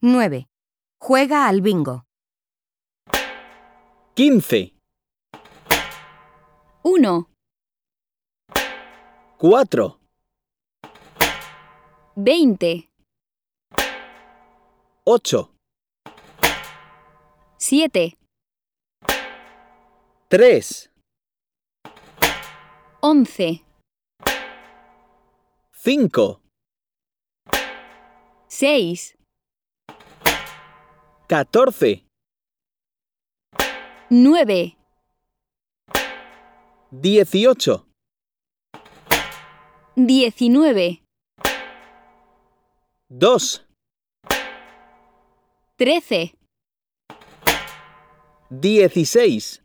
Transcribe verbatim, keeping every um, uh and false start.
nueve. Juega al bingo. quince, uno, cuatro, veinte, ocho, siete, tres, once, cinco, seis, catorce, nueve, dieciocho, diecinueve, dos, trece, dieciséis,